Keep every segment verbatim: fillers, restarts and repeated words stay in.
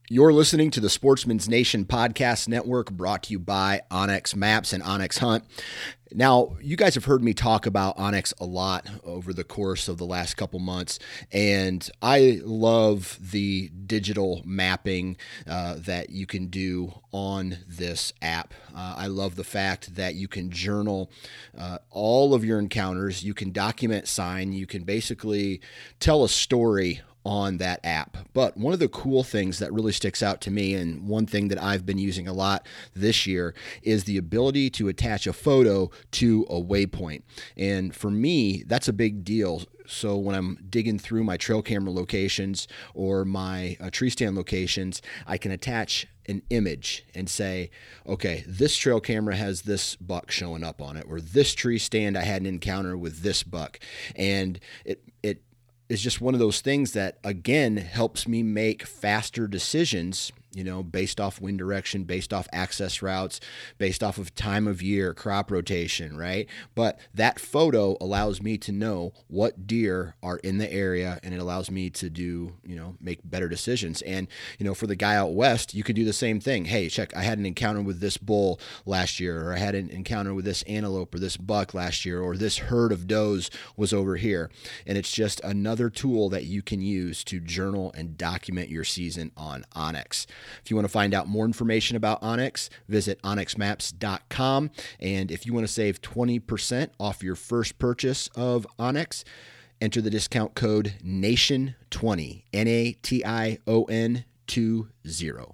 You're listening to the Sportsman's Nation Podcast Network, brought to you by onX Maps and onX Hunt. Now, you guys have heard me talk about onX a lot over the course of the last couple months, and I love the digital mapping uh, that you can do on this app. Uh, I love the fact that you can journal uh, all of your encounters, you can document sign, you can basically tell a story on that app. But one of the cool things that really sticks out to me, and one thing that I've been using a lot this year, is the ability to attach a photo to a waypoint. And for me, that's a big deal. So when I'm digging through my trail camera locations or my uh, tree stand locations, I can attach an image and say, okay, this trail camera has this buck showing up on it, or this tree stand I had an encounter with this buck. And it it is just one of those things that, again, helps me make faster decisions, you know, based off wind direction, based off access routes, based off of time of year, crop rotation, right? But that photo allows me to know what deer are in the area, and it allows me to do, you know, make better decisions. And, you know, for the guy out west, you could do the same thing. Hey, check, I had an encounter with this bull last year, or I had an encounter with this antelope or this buck last year, or this herd of does was over here. And it's just another tool that you can use to journal and document your season on onX. If you want to find out more information about onX, visit onX maps dot com. And if you want to save twenty percent off your first purchase of onX, enter the discount code nation twenty, N A T I O N two zero.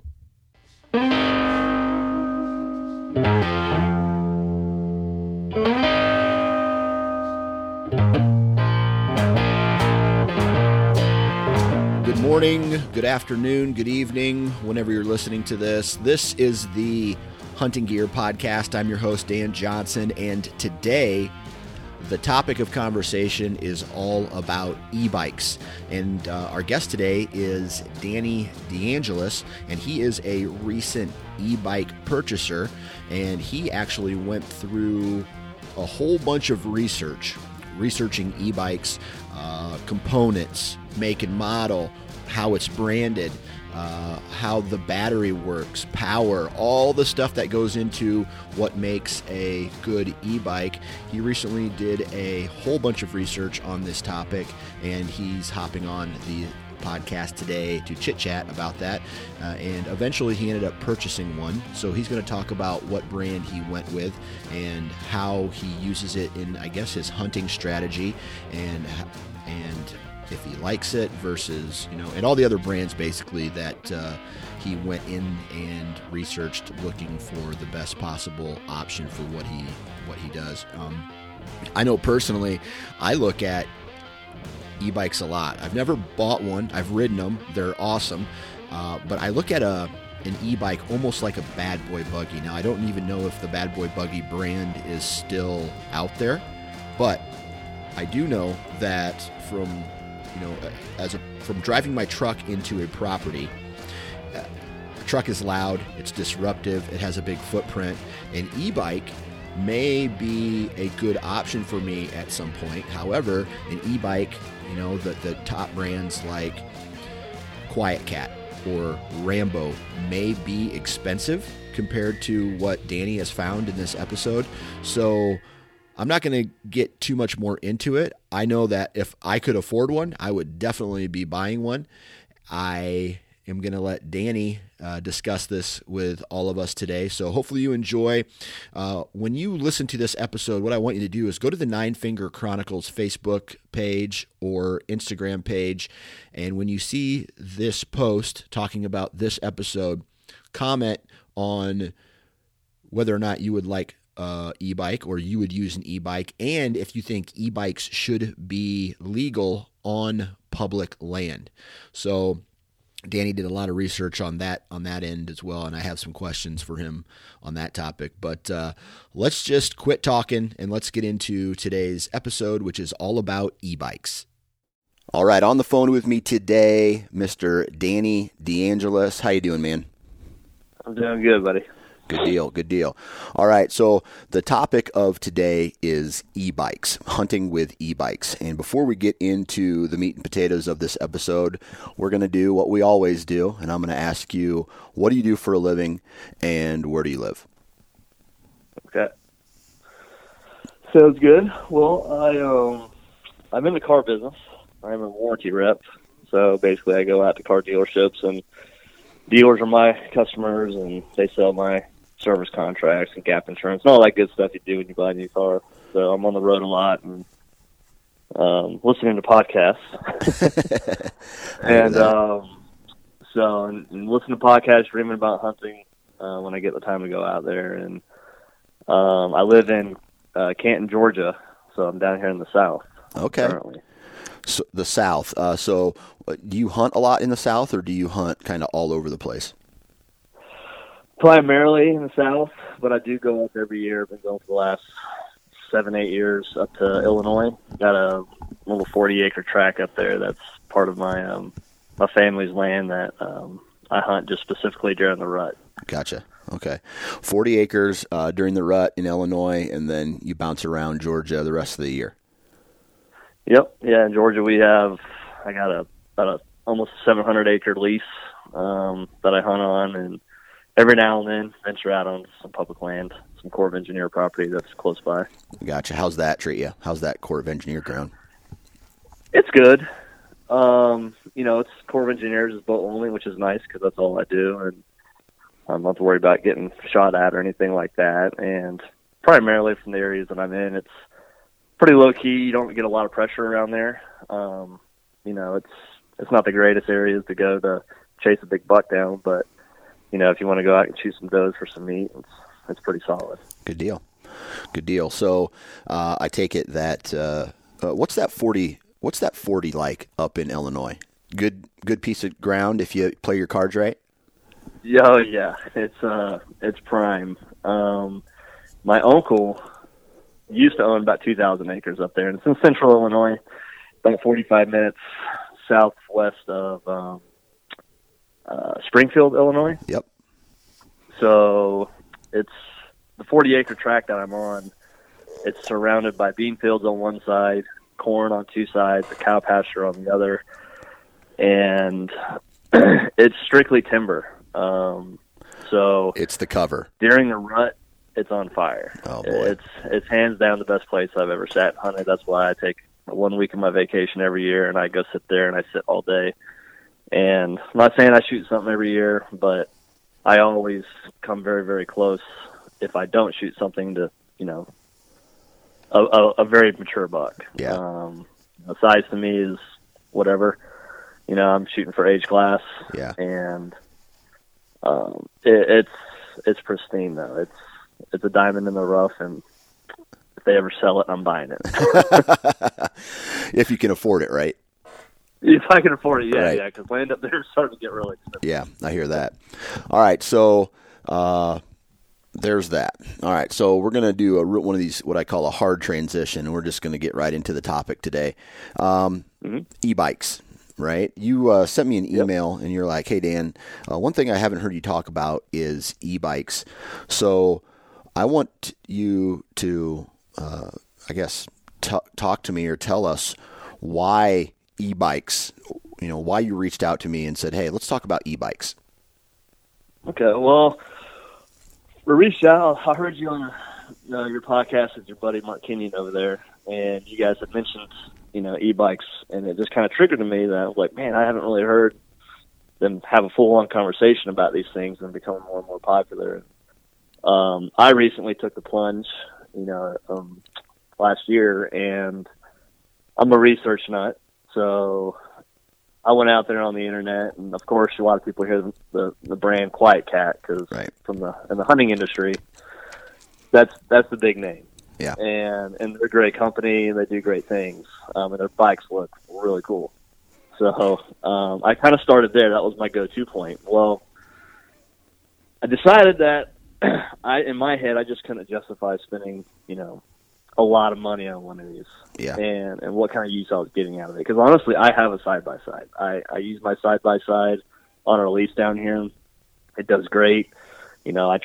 Good morning, good afternoon, good evening, whenever you're listening to this. This is the Hunting Gear Podcast. I'm your host, Dan Johnson, and today the topic of conversation is all about e-bikes. And uh, our guest today is Danny DeAngelis, and he is a recent e-bike purchaser, and he actually went through a whole bunch of research, researching e-bikes, uh, components, make and model, how it's branded, uh, how the battery works, power, all the stuff that goes into what makes a good e-bike. He recently did a whole bunch of research on this topic, and he's hopping on the podcast today to chit chat about that. Uh, and eventually he ended up purchasing one. So he's going to talk about what brand he went with and how he uses it in, I guess, his hunting strategy, and and if he likes it versus, you know, and all the other brands basically that uh, he went in and researched, looking for the best possible option for what he what he does. Um, I know personally, I look at e-bikes a lot. I've never bought one. I've ridden them. They're awesome. Uh, but I look at a an e-bike almost like a Bad Boy Buggy. Now, I don't even know if the Bad Boy Buggy brand is still out there, but I do know that from, you know, as a, from driving my truck into a property, uh, the truck is loud, it's disruptive, it has a big footprint. An e-bike may be a good option for me at some point. However, an e-bike, you know, the, the top brands like Quiet Cat or Rambo may be expensive compared to what Danny has found in this episode. So I'm not going to get too much more into it. I know that if I could afford one, I would definitely be buying one. I am going to let Danny uh, discuss this with all of us today. So hopefully you enjoy. Uh, when you listen to this episode, what I want you to do is go to the Nine Finger Chronicles Facebook page or Instagram page. And when you see this post talking about this episode, comment on whether or not you would like Uh, e-bike, or you would use an e-bike, and if you think e-bikes should be legal on public land. So Danny did a lot of research on that on that end as well, and I have some questions for him on that topic. But uh, let's just quit talking and let's get into today's episode, which is all about e-bikes. All right, on the phone with me today, Mister Danny DeAngelis. How you doing, man? I'm doing good, buddy. Good deal. Good deal. All right. So the topic of today is e-bikes, hunting with e-bikes. And before we get into the meat and potatoes of this episode, we're going to do what we always do. And I'm going to ask you, what do you do for a living and where do you live? Okay. Sounds good. Well, I, um, I'm in the car business. I'm a warranty rep. So basically I go out to car dealerships and dealers are my customers and they sell my service contracts and gap insurance and all that good stuff you do when you buy a new car. So I'm on the road a lot and um, listening to podcasts. and um, so and, and listening to podcasts, dreaming about hunting uh, when I get the time to go out there. And um, I live in uh, Canton, Georgia, so I'm down here in the South. Okay. Currently. So the South. Uh, so do you hunt a lot in the South or do you hunt kind of all over the place? Primarily in the South, but I do go up every year. I've been going for the last seven, eight years up to Illinois. Got a little forty-acre tract up there that's part of my um, my family's land that um, I hunt just specifically during the rut. Gotcha. Okay. forty acres uh, during the rut in Illinois, and then you bounce around Georgia the rest of the year. Yep. Yeah, in Georgia we have, I got a about a almost seven hundred acre lease um, that I hunt on, and every now and then venture out on some public land, some Corps of Engineer property that's close by. Gotcha. How's that treat you? How's that Corps of Engineer ground? It's good. Um, you know, it's Corps of Engineers is boat only, which is nice because that's all I do, and I'm not to worry about getting shot at or anything like that. And primarily from the areas that I'm in, it's pretty low key. You don't get a lot of pressure around there. Um, you know, it's it's not the greatest areas to go to chase a big buck down, but you know, if you want to go out and shoot some does for some meat, it's it's pretty solid. Good deal. Good deal. So uh, I take it that uh, uh, what's that forty? What's that forty like up in Illinois? Good good piece of ground if you play your cards right. Yeah, oh, yeah, it's uh, it's prime. Um, my uncle used to own about two thousand acres up there, and it's in central Illinois, about forty-five minutes southwest of um, uh, Springfield, Illinois. Yep. So it's the forty acre tract that I'm on. It's surrounded by bean fields on one side, corn on two sides, a cow pasture on the other, and it's strictly timber. Um, so it's the cover. During the rut, it's on fire. Oh boy. It's it's hands down the best place I've ever sat and hunted. That's why I take one week of my vacation every year and I go sit there and I sit all day. And I'm not saying I shoot something every year, but I always come very, very close if I don't shoot something to, you know, a, a, a very mature buck. Yeah. Um, the size to me is whatever. You know, I'm shooting for age class. Yeah. And um, it, it's it's pristine though. It's it's a diamond in the rough, and if they ever sell it, I'm buying it. If you can afford it, right? If I can afford it, yeah, right. yeah, because land up there is starting to get really expensive. Yeah, I hear that. All right, so uh, there's that. All right, so we're going to do a one of these, what I call a hard transition, and we're just going to get right into the topic today. Um, mm-hmm. E-bikes, right? You uh, sent me an email, yep. and you're like, hey, Dan, uh, one thing I haven't heard you talk about is e-bikes. So I want you to, uh, I guess, t- talk to me or tell us why e-bikes, you know, why you reached out to me and said, hey, let's talk about e-bikes. Okay, well, we reached out. I heard you on uh, your podcast with your buddy Mark Kenyon over there, and you guys had mentioned, you know, e-bikes, and it just kind of triggered to me that I was like, man, I haven't really heard them have a full-on conversation about these things and becoming more and more popular. Um, I recently took the plunge, you know, um, last year, and I'm a research nut. So I went out there on the internet, and of course, a lot of people hear the the, the brand Quiet Cat because right. from the in the hunting industry, that's that's the big name. Yeah, and and they're a great company, and they do great things, um, and their bikes look really cool. So um, I kind of started there. That was my go-to point. Well, I decided that I, in my head, I just couldn't justify spending, you know, a lot of money on one of these. Yeah. And, and what kind of use I was getting out of it. Because honestly, I have a side-by-side. I, I use my side-by-side on our lease down here. It does great. You know, I try to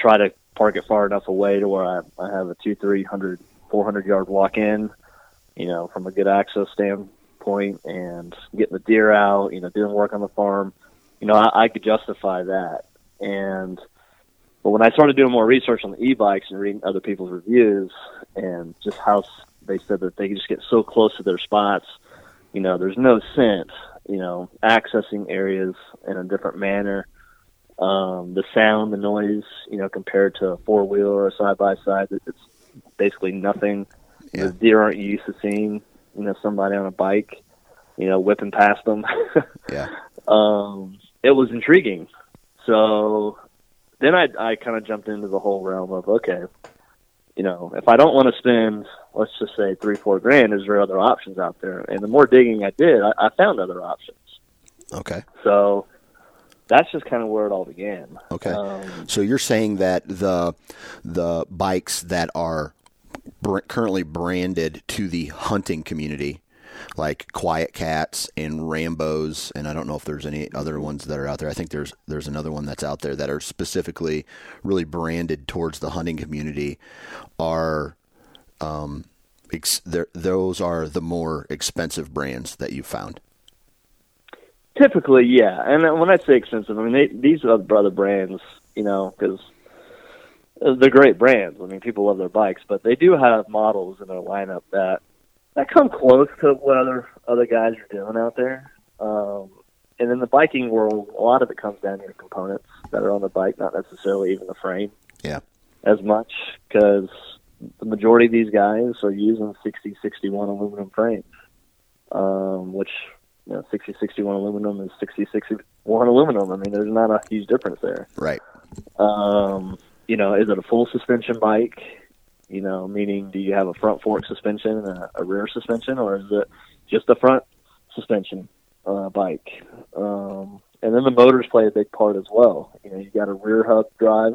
park it far enough away to where I, I have a two, three hundred, four hundred yard walk in, you know, from a good access standpoint, and getting the deer out, you know, doing work on the farm, you know, I, I could justify that. And but when I started doing more research on the e-bikes and reading other people's reviews and just how they said that they could just get so close to their spots, you know, there's no sense, you know, accessing areas in a different manner. Um, the sound, the noise, you know, compared to a four-wheel or a side-by-side, it's basically nothing. Yeah. The deer aren't used to seeing, you know, somebody on a bike, you know, whipping past them. Yeah. Um, it was intriguing. So then I, I kind of jumped into the whole realm of, okay, you know, if I don't want to spend, let's just say three, four grand, is there other options out there? And the more digging I did, I, I found other options. Okay. So that's just kind of where it all began. Okay. Um, so you're saying that the the bikes that are br- currently branded to the hunting community, like Quiet Cats and Rambos, and I don't know if there's any other ones that are out there. I think there's there's another one that's out there that are specifically really branded towards the hunting community, are um, ex- those are the more expensive brands that you've found. Typically, yeah. And when I say expensive, I mean, they, these are other brands, you know, because they're great brands. I mean, people love their bikes, but they do have models in their lineup that, that come close to what other, other guys are doing out there. Um, and in the biking world, a lot of it comes down to your components that are on the bike, not necessarily even the frame. Yeah. As much, because the majority of these guys are using sixty sixty-one aluminum frames, um, which... You know, sixty sixty-one aluminum is sixty sixty-one aluminum. I mean, there's not a huge difference there. Right. Um, you know, is it a full suspension bike? You know, meaning do you have a front fork suspension and a, a rear suspension, or is it just a front suspension uh, bike? Um, and then the motors play a big part as well. You know, you got a rear hub drive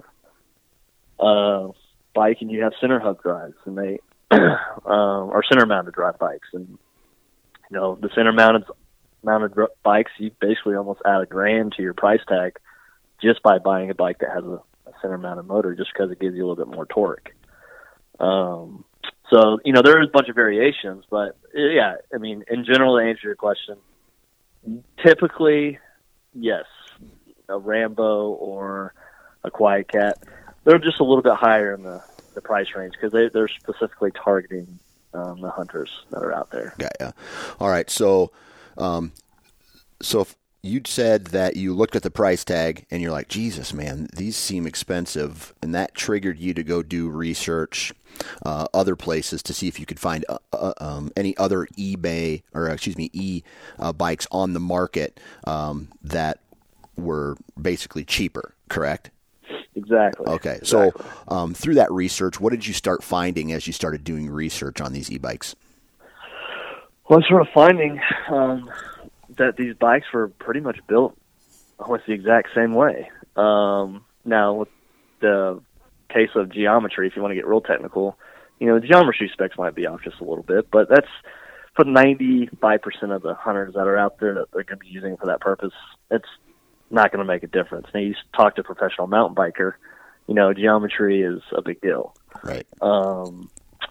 uh, bike, and you have center hub drives, and they um, are center mounted drive bikes. And you know, the center mounted mounted bikes, you basically almost add a grand to your price tag just by buying a bike that has a, a center mounted motor, just because it gives you a little bit more torque. Um, so, you know, there is a bunch of variations, but yeah, I mean, in general, to answer your question, typically, yes, a Rambo or a Quiet Cat, they're just a little bit higher in the, the price range because they, they're specifically targeting um, the hunters that are out there. Yeah, yeah. All right, so um, so if you'd said that you looked at the price tag and you're like, Jesus, man, these seem expensive, and that triggered you to go do research uh, other places to see if you could find uh, uh, um, any other eBay or excuse me e uh, bikes on the market um, that were basically cheaper, correct? Exactly. Okay, exactly. so um, through that research, what did you start finding as you started doing research on these e-bikes? Well, I'm sort of finding um, that these bikes were pretty much built almost the exact same way. Um, now, with the case of geometry, if you want to get real technical, you know, the geometry specs might be off just a little bit, but that's for ninety-five percent of the hunters that are out there that they're going to be using it for that purpose. It's not going to make a difference. Now, you talk to a professional mountain biker, you know, geometry is a big deal. Right. Um,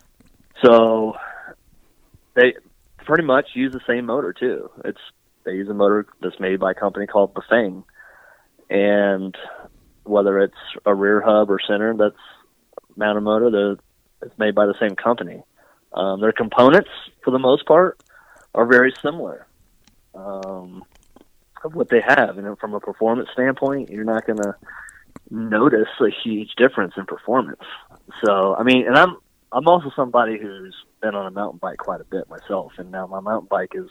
so they pretty much use the same motor too. It's they use a motor that's made by a company called Bafang, and whether it's a rear hub or center that's mounted motor, it's made by the same company. Um, their components, for the most part, are very similar. Um, of what they have, and from a performance standpoint, you're not going to notice a huge difference in performance. So, I mean, and I'm I'm also somebody who's been on a mountain bike quite a bit myself, and now my mountain bike is,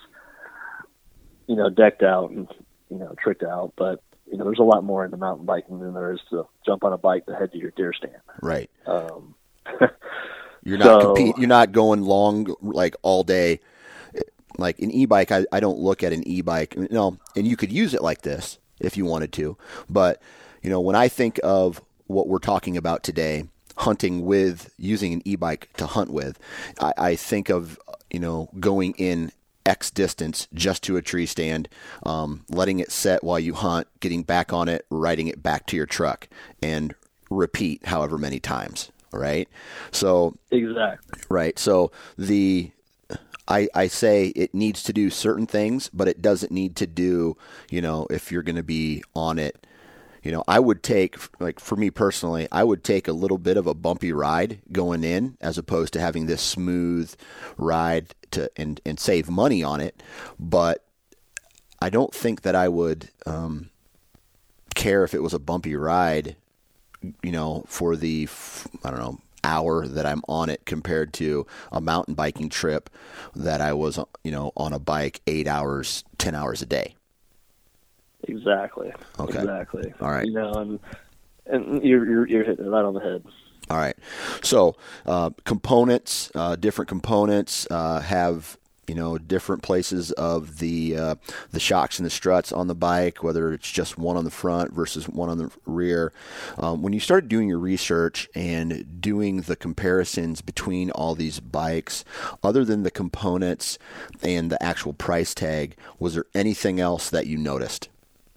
you know, decked out and, you know, tricked out, but, you know, there's a lot more into mountain biking than there is to jump on a bike to head to your deer stand. Right. Um, you're not so, compete, you're not going long, like all day. Like an e-bike, I, I don't look at an e-bike, you know, and you could use it like this if you wanted to. But, you know, when I think of what we're talking about today, hunting with, using an e-bike to hunt with, I, I think of, you know, going in X distance just to a tree stand, um, letting it set while you hunt, getting back on it, riding it back to your truck, and repeat however many times, right? So exactly, right. So the I, I say it needs to do certain things, but it doesn't need to do, you know, if you're going to be on it, you know, I would take, like for me personally, I would take a little bit of a bumpy ride going in as opposed to having this smooth ride to and, and save money on it. But I don't think that I would um, care if it was a bumpy ride, you know, for the, I don't know, hour that I'm on it compared to a mountain biking trip that I was, you know, on a bike eight hours, ten hours a day. Exactly. Okay. Exactly. All right. You know, and, and you're, you're, you're hitting it right on the head. All right. So, uh, components, uh, different components, uh, have, you know, different places of the uh, the shocks and the struts on the bike, whether it's just one on the front versus one on the rear. Um, when you started doing your research and doing the comparisons between all these bikes, other than the components and the actual price tag, was there anything else that you noticed?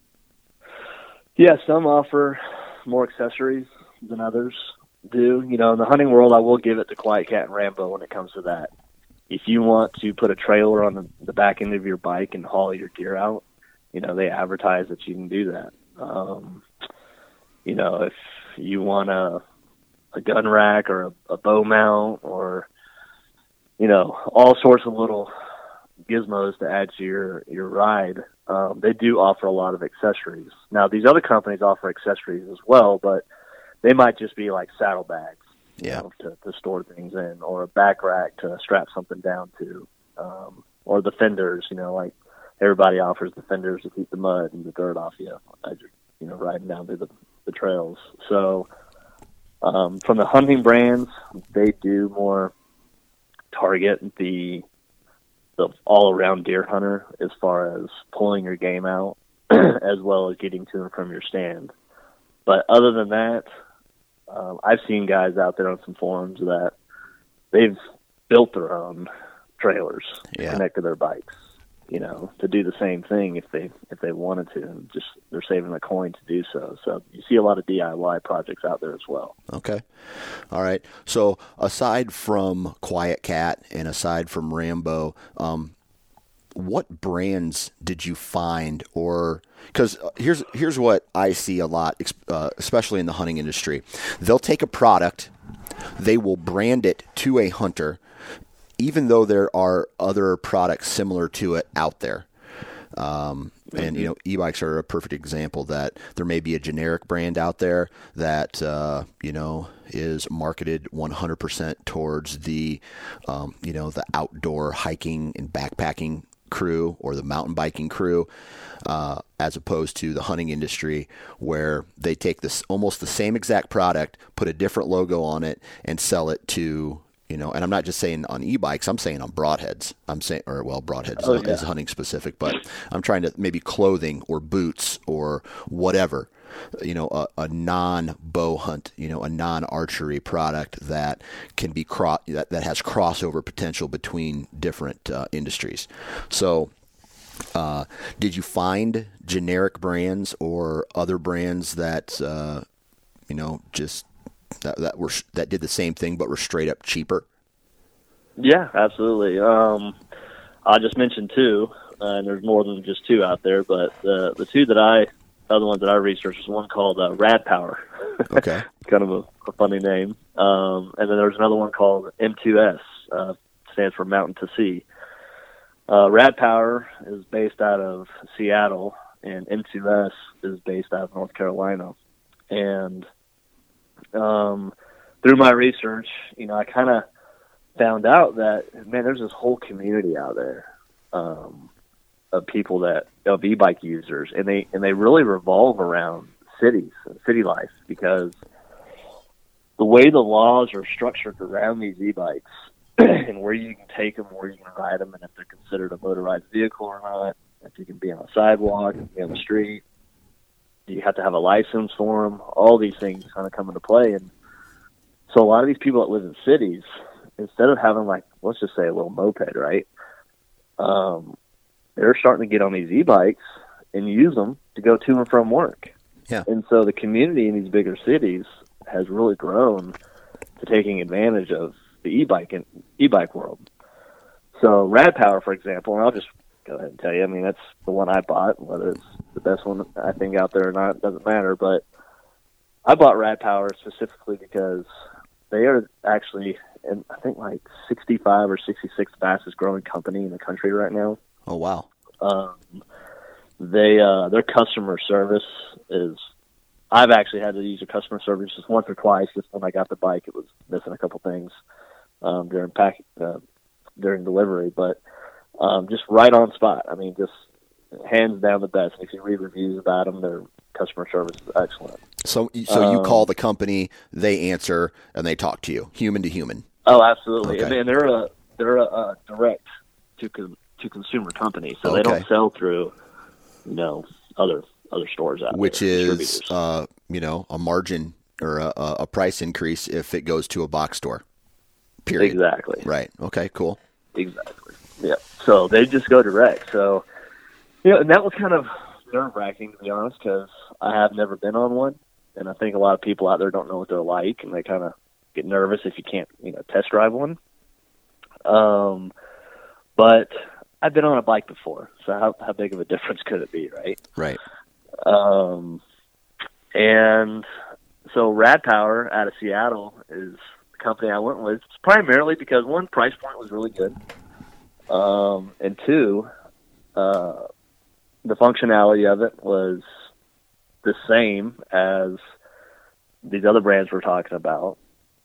Yeah, some offer more accessories than others do. You know, in the hunting world, I will give it to Quiet Cat and Rambo when it comes to that. If you want to put a trailer on the, the back end of your bike and haul your gear out, you know, they advertise that you can do that. Um, you know, if you want a, a gun rack or a, a bow mount or, you know, all sorts of little gizmos to add to your, your ride, um, they do offer a lot of accessories. Now, these other companies offer accessories as well, but they might just be like saddlebags. Yeah. You know, to, to store things in, or a back rack to strap something down to, um, or the fenders. You know, like everybody offers the fenders to keep the mud and the dirt off you as you're, you know, riding down through the, the trails. So, um, from the hunting brands, they do more target the the all around deer hunter as far as pulling your game out, as well as getting to and from your stand. But other than that. Um, I've seen guys out there on some forums that they've built their own trailers yeah. to connect to their bikes, you know, to do the same thing if they if they wanted to, and just they're saving a coin to do so. So you see a lot of D I Y projects out there as well. Okay. All right. So aside from Quiet Cat and aside from Rambo, um, what brands did you find, or because here's here's what I see a lot, uh, especially in the hunting industry. They'll take a product, they will brand it to a hunter, even though there are other products similar to it out there. Um, and, you know, e-bikes are a perfect example that there may be a generic brand out there that, uh, you know, is marketed one hundred percent towards the, um, you know, the outdoor hiking and backpacking crew or the mountain biking crew, uh, as opposed to the hunting industry where they take this almost the same exact product, put a different logo on it and sell it to, you know, and I'm not just saying on e-bikes, I'm saying on broadheads. I'm saying, or well, broadheads oh, yeah. is hunting specific, but I'm trying to maybe clothing or boots or whatever, you know, a, a non-bow hunt, you know, a non-archery product that can be cross that, that has crossover potential between different uh, industries. So, uh, did you find generic brands or other brands that, uh, you know, just that that were that did the same thing but were straight up cheaper? Yeah, absolutely. Um, I just mentioned two, uh, and there's more than just two out there, but the the two that I other ones that I researched was one called uh, Rad Power. Okay. Kind of a, a funny name. Um, and then there's another one called M two S, uh, stands for Mountain to Sea. Uh, Rad Power is based out of Seattle, and M two S is based out of North Carolina. And um, through my research, you know, I kind of found out that, man, there's this whole community out there. Um, of people that of e-bike users, and they and they really revolve around cities, city life, because the way the laws are structured around these e-bikes and where you can take them, where you can ride them, and if they're considered a motorized vehicle or not, if you can be on a sidewalk, you can be on the street, you have to have a license for them. All these things kind of come into play, and so a lot of these people that live in cities, instead of having like let's just say a little moped, right? Um, they're starting to get on these e-bikes and use them to go to and from work. Yeah. And so the community in these bigger cities has really grown to taking advantage of the e-bike and e-bike world. So Rad Power, for example, and I'll just go ahead and tell you, I mean, that's the one I bought. Whether it's the best one I think out there or not, it doesn't matter. But I bought Rad Power specifically because they are actually, in, I think, like sixty-five or sixty-sixth fastest growing company in the country right now. Oh, wow. Um, they uh, their customer service is, I've actually had to use their customer service just once or twice. Just when I got the bike, it was missing a couple things um, during pack uh, during delivery, but um, just right on spot. I mean, just hands down the best. And if you read reviews about them, their customer service is excellent. So, so you um, call the company, they answer, and they talk to you, human to human. Oh, absolutely. Okay. And they're a they're a, a direct to con, to consumer company, so Okay. they don't sell through, you know, other other stores out Which there. is, uh, you know, a margin or a, a price increase if it goes to a box store. Period. Exactly. Right. Okay. Cool. Exactly. Yeah. So they just go direct. So, you know, and that was kind of nerve wracking, to be honest, because I have never been on one, and I think a lot of people out there don't know what they're like, and they kind of get nervous if you can't, you know, test drive one. Um, but I've been on a bike before, so how how big of a difference could it be, right? Right. Um, and so Rad Power out of Seattle is the company I went with, primarily because one, price point was really good, um, and two, uh, the functionality of it was the same as these other brands we're talking about.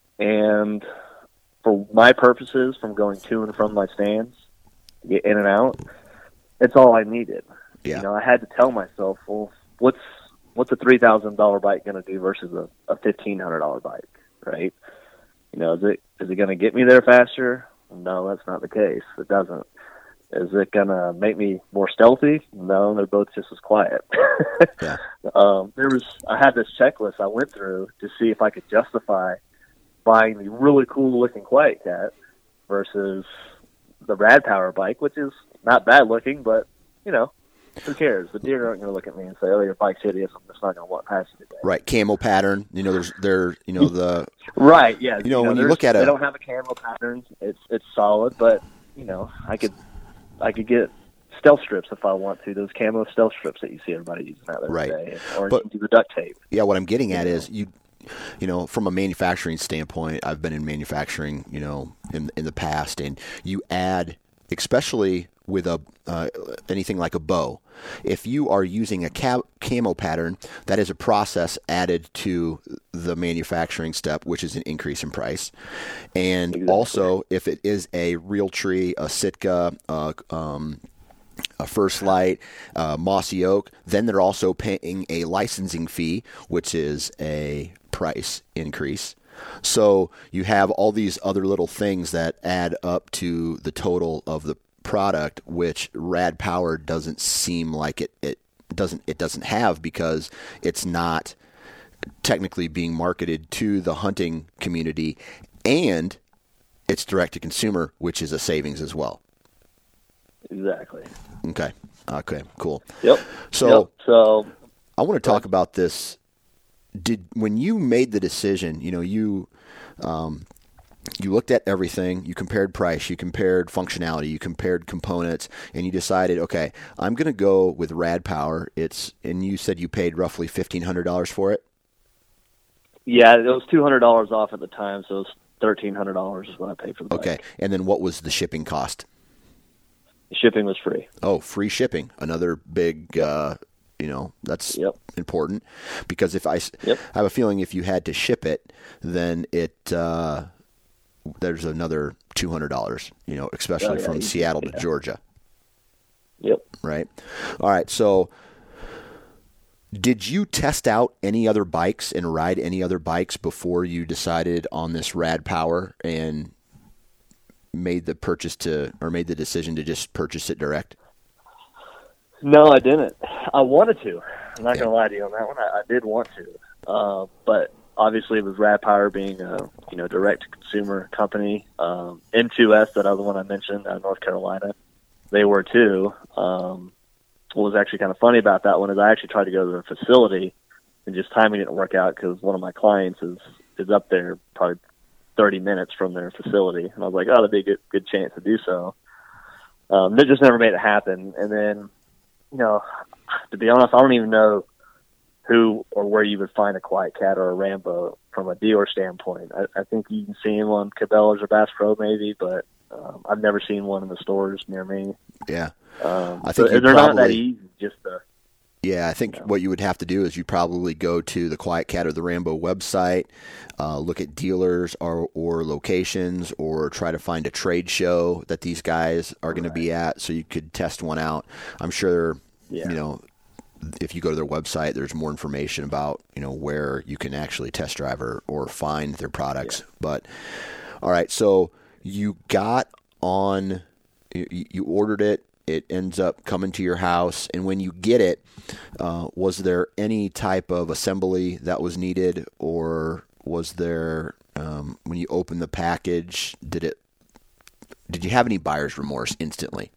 And for my purposes, from going to and from my stands, to get in and out, it's all I needed. Yeah. You know, I had to tell myself, well, what's what's a three thousand dollar bike going to do versus a, a fifteen hundred dollar bike, right? You know, is it is it going to get me there faster? No, that's not the case. It doesn't. Is it going to make me more stealthy? No, they're both just as quiet. Yeah. Um, there was, I had this checklist I went through to see if I could justify buying the really cool looking Quiet Cat versus the Rad Power bike, which is not bad looking, but you know, who cares? The deer aren't going to look at me and say, "Oh, your bike's hideous. I'm just not going to walk past you today." Right. Camo pattern. You know, there's there. You know the. Right. Yeah. You know, you know when you look at they a. They don't have a camo pattern. It's it's solid, but you know, I could I could get stealth strips if I want to. Those camo stealth strips that you see everybody using out there Right. today, or But, you can do the duct tape. Yeah, what I'm getting at is you, you know, from a manufacturing standpoint, I've been in manufacturing, you know, in in the past, and you add, especially with a uh, anything like a bow, if you are using a ca- camo pattern, that is a process added to the manufacturing step, which is an increase in price. And Exactly. also, if it is a Realtree, a Sitka, uh, um, a First Light, uh, Mossy Oak, then they're also paying a licensing fee, which is a price increase. So you have all these other little things that add up to the total of the product, which Rad Power doesn't seem like it, it doesn't it doesn't have, because it's not technically being marketed to the hunting community, and it's direct to consumer, which is a savings as well. Exactly. Okay. Okay. Cool. Yep. So, yep. so I want to talk about this. Did when you made the decision, you know, you um, you looked at everything, you compared price, you compared functionality, you compared components, and you decided, okay, I'm going to go with Rad Power. It's and you said you paid roughly fifteen hundred dollars for it. Yeah, it was two hundred dollars off at the time, so it was thirteen hundred dollars is what I paid for the bike. Okay, and then what was the shipping cost? The shipping was free. Oh, free shipping. Another big, uh, you know, that's Yep. important, because if I, Yep. I have a feeling if you had to ship it, then it uh, there's another two hundred dollars, you know, especially Oh, yeah, from you- Seattle to yeah. Georgia, Yep. right? All right, so did you test out any other bikes and ride any other bikes before you decided on this Rad Power and made the purchase to, or made the decision to just purchase it direct? No, I didn't. I wanted to. I'm not Yeah. going to lie to you on that one. I, I did want to, uh, but obviously with Rad Power being a you know direct to consumer company, um, N two S, that other one I mentioned out of North Carolina, they were too. Um, what was actually kind of funny about that one is I actually tried to go to their facility and just timing didn't work out because one of my clients is is up there probably thirty minutes from their facility, and I was like, oh, that'd be a good good chance to do so. Um, they just never made it happen. And then, you know, to be honest, I don't even know who or where you would find a Quiet Cat or a Rambo from a dealer standpoint. I, I think you can see them on Cabela's or Bass Pro maybe, but um, I've never seen one in the stores near me. Yeah. Um, I think so you they're probably, not that easy just to... Yeah, I think you know. what you would have to do is you probably go to the Quiet Cat or the Rambo website, uh, look at dealers or, or locations, or try to find a trade show that these guys are going Right. to be at so you could test one out. I'm sure, Yeah. you know, if you go to their website, there's more information about, you know, where you can actually test drive or, or find their products. Yeah. But, all right, so you got on, you, you ordered it. It ends up coming to your house, and when you get it, uh, was there any type of assembly that was needed, or was there um, when you opened the package, did it? Did you have any buyer's remorse instantly?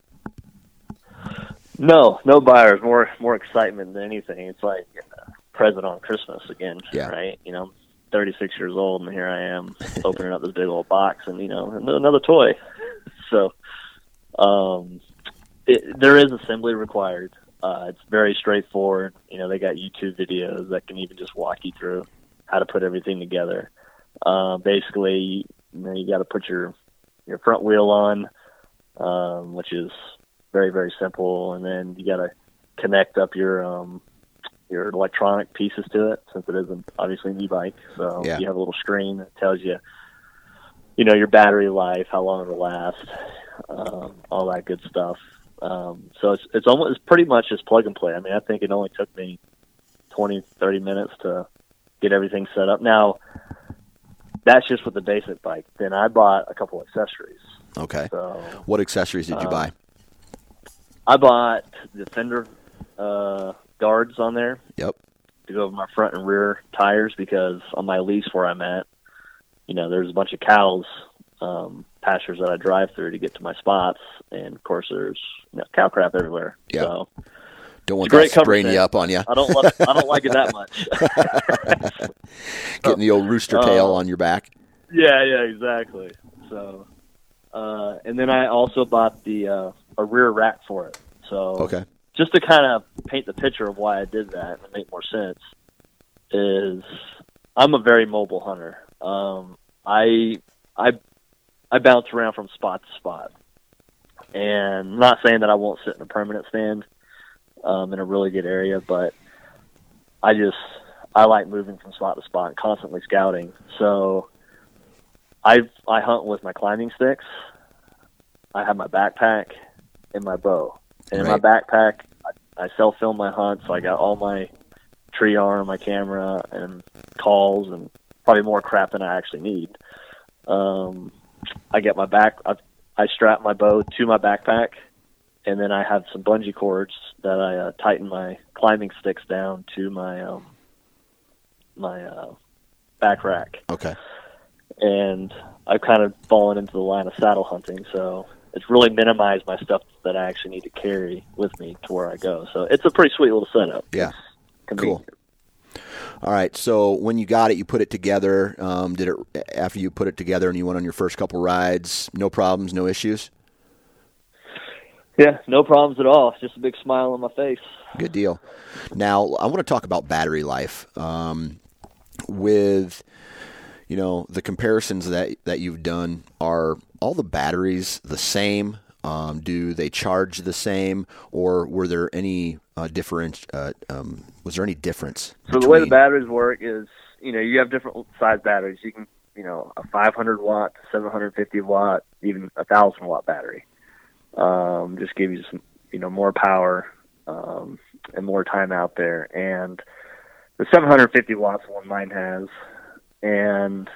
No, no buyers. More more excitement than anything. It's like a present on Christmas again, yeah. right? You know, I'm thirty-six years old, and here I am opening up this big old box, and you know, another toy. So. Um, It, there is assembly required. Uh, it's very straightforward. You know, they got YouTube videos that can even just walk you through how to put everything together. Uh, basically, you know, you got to put your your front wheel on, um, which is very very simple, and then you got to connect up your um, your electronic pieces to it, since it isn't obviously an e-bike. So yeah. you have a little screen that tells you, you know, your battery life, how long it'll last, um, all that good stuff. Um, so it's, it's almost, it's pretty much just plug and play. I mean, I think it only took me twenty, thirty minutes to get everything set up. Now, that's just with the basic bike. Then I bought a couple accessories. Okay. So, what accessories did you um, buy? I bought the fender uh, guards on there. Yep. To go over my front and rear tires, because on my lease where I'm at, you know, there's a bunch of cows, um, pastures that I drive through to get to my spots, and of course there's, you know, cow crap everywhere. Yeah. So don't want that spraying you up on you. I don't love, I don't like it that much. Getting the old rooster tail uh, on your back. Yeah, yeah, exactly. So, uh, and then I also bought the uh, a rear rack for it. So, okay. Just to kind of paint the picture of why I did that and make more sense, is I'm a very mobile hunter. Um, I I I bounce around from spot to spot. And I'm not saying that I won't sit in a permanent stand um, in a really good area, but I just, I like moving from spot to spot and constantly scouting. So I I hunt with my climbing sticks. I have my backpack and my bow. And in right. my backpack, I, I self-film my hunt, so I got all my tree arm, my camera, and calls, and probably more crap than I actually need. Um, I get my back, I, I strap my bow to my backpack, and then I have some bungee cords that I uh, tighten my climbing sticks down to my um, my uh, back rack. Okay. And I've kind of fallen into the line of saddle hunting, so it's really minimized my stuff that I actually need to carry with me to where I go. So it's a pretty sweet little setup. Yeah. Cool. All right. So when you got it, you put it together. Um, did it after you put it together and you went on your first couple rides? No problems, no issues. Yeah, no problems at all. It's just a big smile on my face. Good deal. Now I want to talk about battery life. Um, with you know the comparisons that that you've done, are all the batteries the same? Um, do they charge the same, or were there any uh, different? Uh, um, was there any difference? So between... the way the batteries work is, you know, you have different size batteries. You can, you know, a five hundred watt, seven hundred fifty watt, even a thousand watt battery. Um, just give you some, you know, more power um, and more time out there. And the seven hundred fifty watts one mine has, and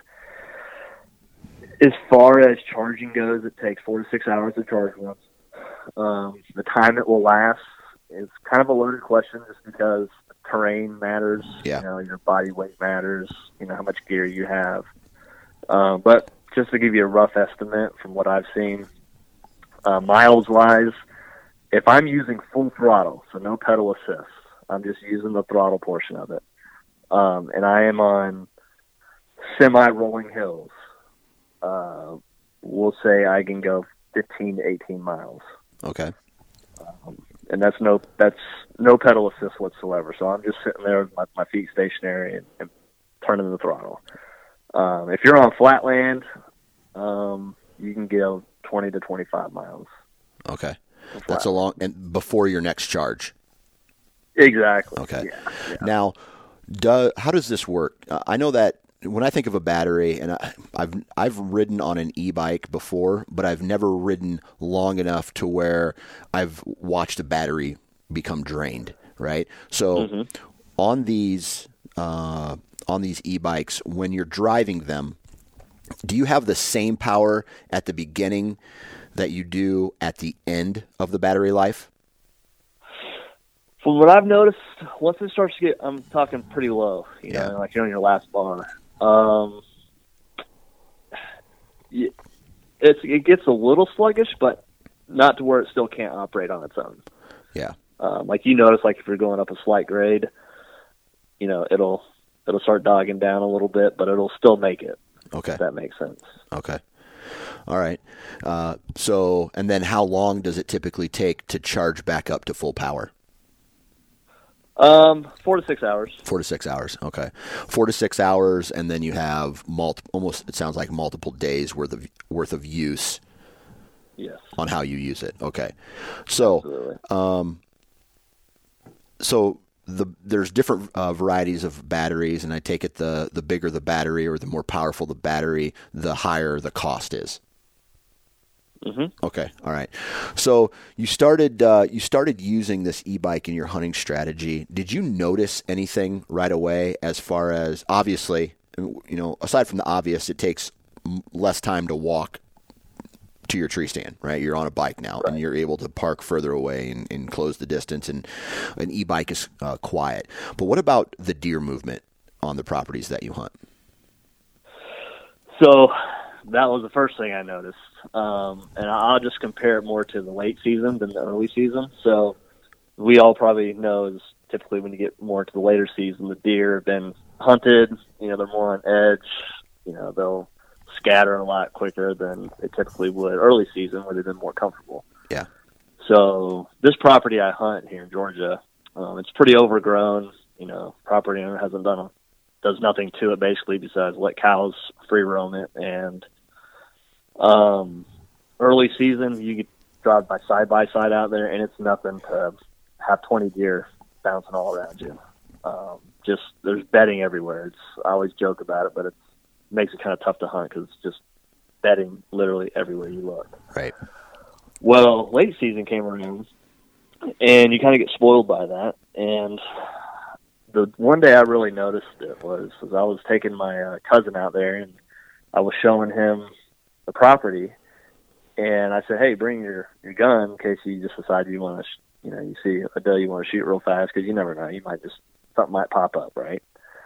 as far as charging goes, it takes four to six hours to charge once. Um, the time it will last is kind of a loaded question, just because terrain matters. Yeah. You know, your body weight matters. You know, how much gear you have. Um, but just to give you a rough estimate from what I've seen, uh, miles-wise, if I'm using full throttle, so no pedal assist, I'm just using the throttle portion of it, um, and I am on semi-rolling hills. Uh, we'll say I can go fifteen to eighteen miles. Okay. Um, and that's no that's no pedal assist whatsoever. So I'm just sitting there with my, my feet stationary and, and turning the throttle. Um, if you're on flat land, um, you can go twenty to twenty-five miles. Okay. That's a long, and before your next charge. Exactly. Okay. Yeah, yeah. Now, do, how does this work? Uh, I know that when I think of a battery, and I, I've I've ridden on an e-bike before, but I've never ridden long enough to where I've watched a battery become drained. Right. So mm-hmm. on these uh, on these e-bikes, when you're driving them, do you have the same power at the beginning that you do at the end of the battery life? From what I've noticed, once it starts to get, I'm talking pretty low, you yeah. know, like you're on your last bar. Um, it's, it gets a little sluggish, but not to where it still can't operate on its own. Yeah. Um, like you notice, like if you're going up a slight grade, you know, it'll it'll start dogging down a little bit, but it'll still make it. Okay. If that makes sense. Okay. All right. Uh, so, and then how long does it typically take to charge back up to full power? Um, four to six hours. Four to six hours. Okay. Four to six hours. And then you have multi- almost, it sounds like multiple days worth of, worth of use. Yes. On how you use it. Okay. So, Absolutely. um, so the, there's different uh, varieties of batteries, and I take it the, the bigger the battery or the more powerful the battery, the higher the cost is. Mm-hmm. Okay. All right. So you started uh, you started using this e-bike in your hunting strategy. Did you notice anything right away as far as, obviously, you know, aside from the obvious, it takes less time to walk to your tree stand, right? You're on a bike now, right. and you're able to park further away and, and close the distance, and an e-bike is uh, quiet. But what about the deer movement on the properties that you hunt? So that was the first thing I noticed. Um, and I'll just compare it more to the late season than the early season. So we all probably know is typically when you get more to the later season, the deer have been hunted, you know, they're more on edge, you know, they'll scatter a lot quicker than they typically would early season where they've been more comfortable. Yeah. So this property I hunt here in Georgia, um, it's pretty overgrown, you know, property owner hasn't done a, does nothing to it basically besides let cows free roam it. And Um, early season, you could drive by side by side out there, and it's nothing to have twenty deer bouncing all around you. Um, just there's bedding everywhere. It's I always joke about it, but it makes it kind of tough to hunt because it's just bedding literally everywhere you look. Right. Well, late season came around, and you kind of get spoiled by that. And the one day I really noticed it was, was I was taking my uh, cousin out there, and I was showing him the property, and I said, "Hey, bring your, your gun in case you just decide you want to, sh- you know, you see a doe you want to shoot real fast because you never know, you might just something might pop up, right?"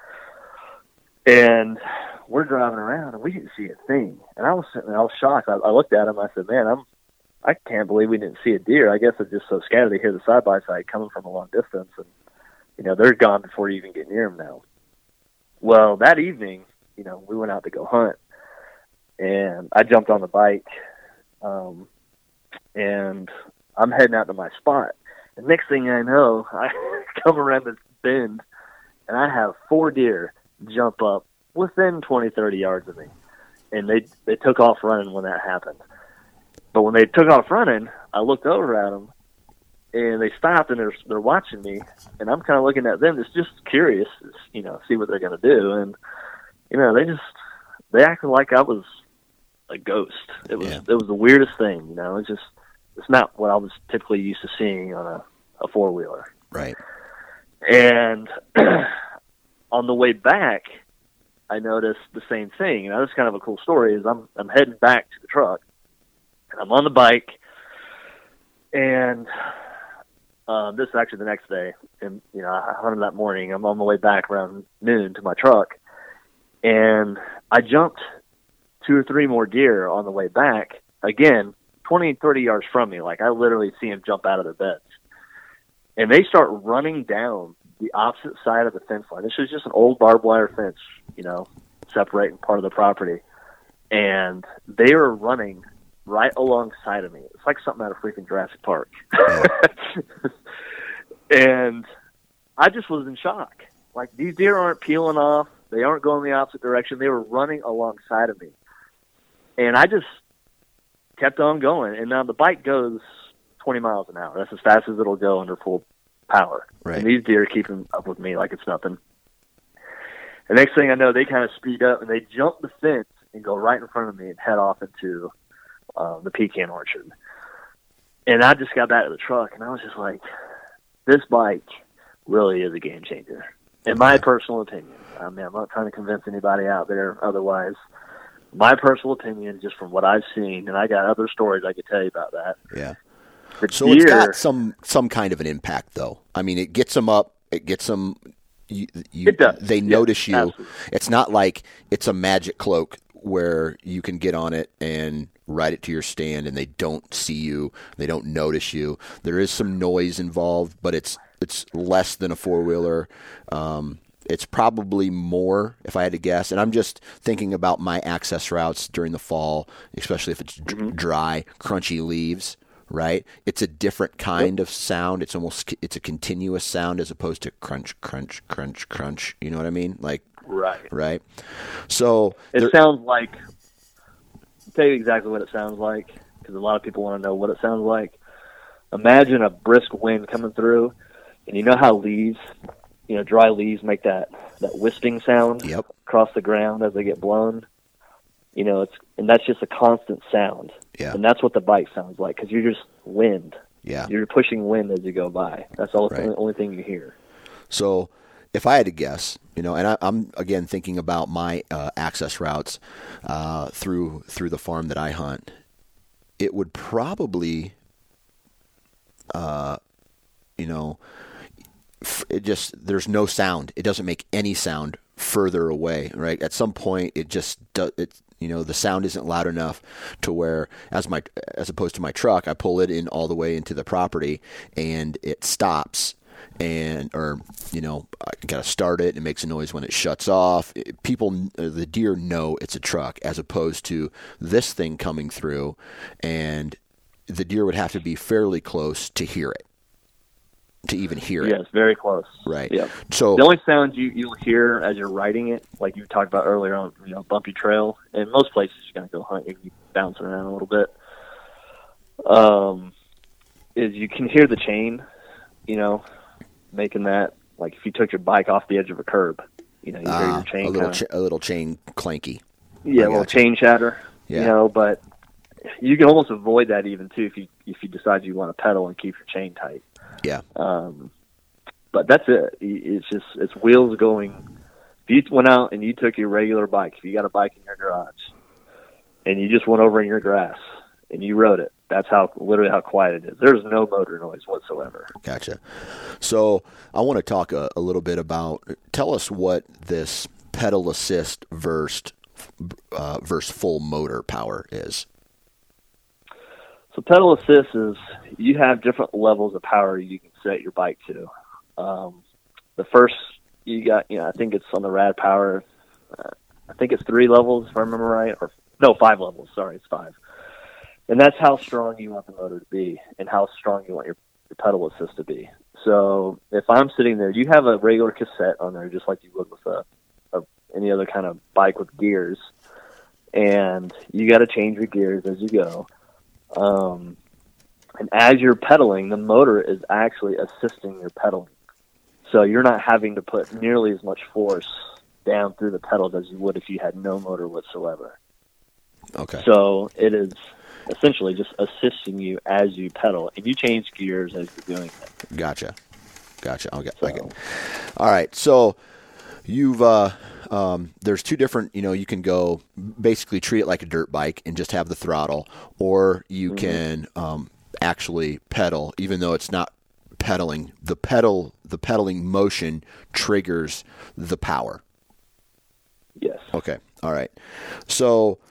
And we're driving around, and we didn't see a thing. And I was sitting there, I was shocked. I, I looked at him, I said, "Man, I'm, I can't believe we didn't see a deer. I guess it's just so scattered. They hear the side by side coming from a long distance, and you know they're gone before you even get near them now." Well, that evening, you know, we went out to go hunt. And I jumped on the bike, um, and I'm heading out to my spot. And next thing I know, I come around this bend, and I have four deer jump up within twenty, thirty yards of me. And they they took off running when that happened. But when they took off running, I looked over at them, and they stopped, and they're, they're watching me. And I'm kind of looking at them, just, just curious, you know, see what they're going to do. And, you know, they just, they acted like I was a ghost. It was yeah. it was the weirdest thing, you know. It's just it's not what I was typically used to seeing on a, a four wheeler. Right. And on the way back, I noticed the same thing. You know, that's kind of a cool story. Is I'm I'm heading back to the truck, and I'm on the bike, and um, this is actually the next day. And you know, I hunted that morning. I'm on my way back around noon to my truck, and I jumped two or three more deer on the way back, again, twenty, thirty yards from me. Like, I literally see them jump out of their beds. And they start running down the opposite side of the fence line. This was just an old barbed wire fence, you know, separating part of the property. And they were running right alongside of me. It's like something out of freaking Jurassic Park. Yeah. And I just was in shock. Like, these deer aren't peeling off. They aren't going the opposite direction. They were running alongside of me. And I just kept on going. And now the bike goes twenty miles an hour. That's as fast as it'll go under full power. Right. And these deer are keeping up with me like it's nothing. The next thing I know, they kind of speed up and they jump the fence and go right in front of me and head off into uh, the pecan orchard. And I just got back to the truck and I was just like, this bike really is a game changer. In my personal opinion. I mean, I'm not trying to convince anybody out there otherwise. My personal opinion, just from what I've seen, and I got other stories I could tell you about that. Yeah. The so deer, it's got some some kind of an impact, though. I mean, it gets them up. It gets them. You, you, it does. They yeah, notice you. Absolutely. It's not like it's a magic cloak where you can get on it and ride it to your stand, and they don't see you. They don't notice you. There is some noise involved, but it's it's less than a four wheeler. Um, It's probably more, if I had to guess. And I'm just thinking about my access routes during the fall, especially if it's mm-hmm. dry, crunchy leaves, right? It's a different kind yep. of sound. It's almost, it's a continuous sound as opposed to crunch, crunch, crunch, crunch. You know what I mean? Like, right. Right. So it there, sounds like, I'll tell you exactly what it sounds like, because a lot of people want to know what it sounds like. Imagine a brisk wind coming through, and you know how leaves, you know, dry leaves make that, that wisping sound yep. across the ground as they get blown. You know, it's and that's just a constant sound. Yeah. And that's what the bike sounds like, because you're just wind. Yeah. You're pushing wind as you go by. That's all. Right. the only, only thing you hear. So if I had to guess, you know, and I, I'm, again, thinking about my uh, access routes uh, through through the farm that I hunt, it would probably, uh, you know, it just, there's no sound. It doesn't make any sound further away, right? At some point, it just does, it, you know, the sound isn't loud enough to where, as my, as opposed to my truck, I pull it in all the way into the property and it stops and, or, you know, I got to start it. It makes a noise when it shuts off. It, people, the deer know it's a truck, as opposed to this thing coming through, and the deer would have to be fairly close to hear it. To even hear yes, it. Yes, very close. Right. Yeah. So the only sound you, you'll hear as you're riding it, like you talked about earlier on, you know, bumpy trail, and most places you're going to go hunt, you can bounce around a little bit, um, is you can hear the chain, you know, making that, like if you took your bike off the edge of a curb, you know, you uh, hear your chain a little, kinda, cha- a little chain clanky. Yeah, a little chain chatter, yeah. you know, but you can almost avoid that even too if you, if you decide you want to pedal and keep your chain tight. Yeah. Um, but that's it. It's just, it's wheels going. If you went out and you took your regular bike, if you got a bike in your garage and you just went over in your grass and you rode it, that's how, literally how quiet it is. There's no motor noise whatsoever. Gotcha. So I want to talk a, a little bit about, tell us what this pedal assist versus, uh, versus full motor power is. So pedal assist is, you have different levels of power you can set your bike to. Um, the first, you got, you know, I think it's on the Rad Power. Uh, I think it's three levels, if I remember right, or no, five levels. Sorry, it's five. And that's how strong you want the motor to be, and how strong you want your, your pedal assist to be. So if I'm sitting there, you have a regular cassette on there, just like you would with a, a any other kind of bike with gears, and you got to change your gears as you go. Um, and as you're pedaling, the motor is actually assisting your pedaling. So you're not having to put nearly as much force down through the pedals as you would if you had no motor whatsoever. Okay. So it is essentially just assisting you as you pedal, and you change gears as you're doing it. Gotcha. Gotcha. I'll get, so, I get. All right. So you've, uh, Um, there's two different, you know, you can go basically treat it like a dirt bike and just have the throttle, or you mm-hmm. can um, actually pedal, even though it's not pedaling. The pedal, the pedaling motion triggers the power. Yes. Okay. All right. So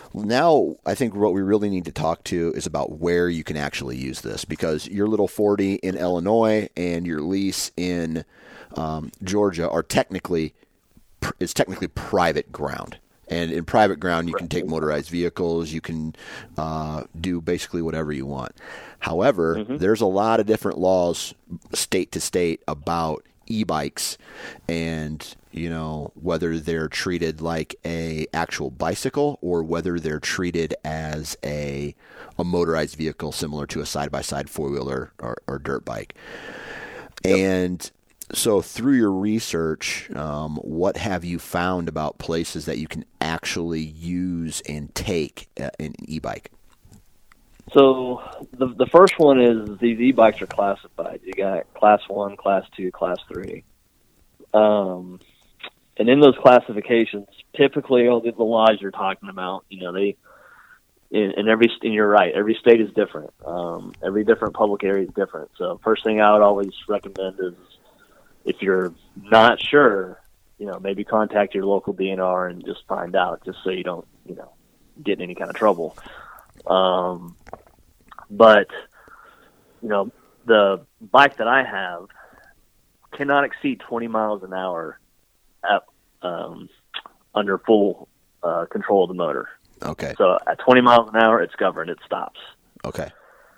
Now, I think what we really need to talk to is about where you can actually use this, because your little forty in Illinois and your lease in um, Georgia are technically is technically private ground. And in private ground, you can take motorized vehicles. You can uh, do basically whatever you want. However, mm-hmm. there's a lot of different laws, state to state, about e-bikes, and you know whether they're treated like a actual bicycle or whether they're treated as a a motorized vehicle similar to a side by side four wheeler or, or dirt bike. Yep. And so through your research, um, what have you found about places that you can actually use and take uh, an e-bike? So the the first one is these e-bikes are classified. You got class one, class two, class three. Um, and in those classifications, typically all the laws you're talking about, you know, they, in, in every, and you're right, every state is different. Um, every different public area is different. So first thing I would always recommend is, if you're not sure, you know, maybe contact your local D N R and just find out, just so you don't, you know, get in any kind of trouble. Um, but, you know, the bike that I have cannot exceed twenty miles an hour at, um, under full uh, control of the motor. Okay. So at twenty miles an hour, it's governed. It stops. Okay.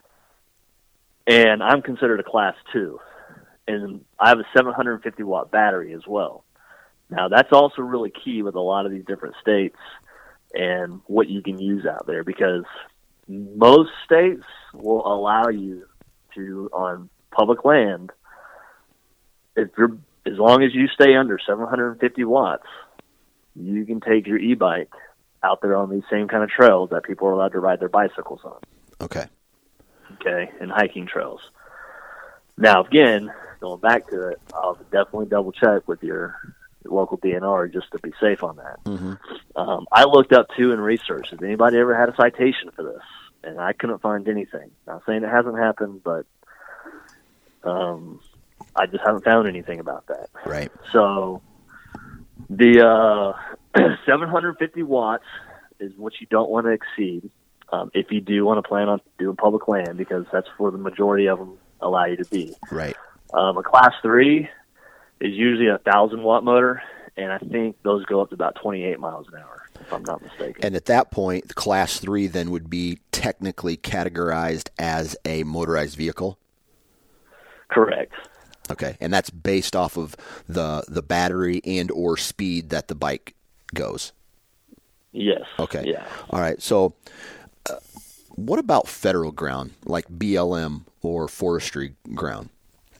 And I'm considered a class two. And I have a seven hundred fifty watt battery as well. Now, that's also really key with a lot of these different states and what you can use out there, because most states will allow you to, on public land, if you're, as long as you stay under seven hundred fifty watts, you can take your e-bike out there on these same kind of trails that people are allowed to ride their bicycles on. Okay. Okay, and hiking trails. Now, again, going back to it, I'll definitely double check with your local D N R just to be safe on that. Mm-hmm. Um, I looked up too and researched, has anybody ever had a citation for this? And I couldn't find anything. Not saying it hasn't happened, but um, I just haven't found anything about that. Right. So the uh, seven hundred fifty watts is what you don't want to exceed um, if you do want to plan on doing public land, because that's where the majority of them allow you to be. Right. Um, a class three is usually a thousand watt motor, and I think those go up to about twenty-eight miles an hour, if I'm not mistaken. And at that point, the class three then would be technically categorized as a motorized vehicle? Correct. Okay, and that's based off of the the battery and or speed that the bike goes? Yes. Okay. Yeah. All right, so uh, what about federal ground, like B L M or forestry ground?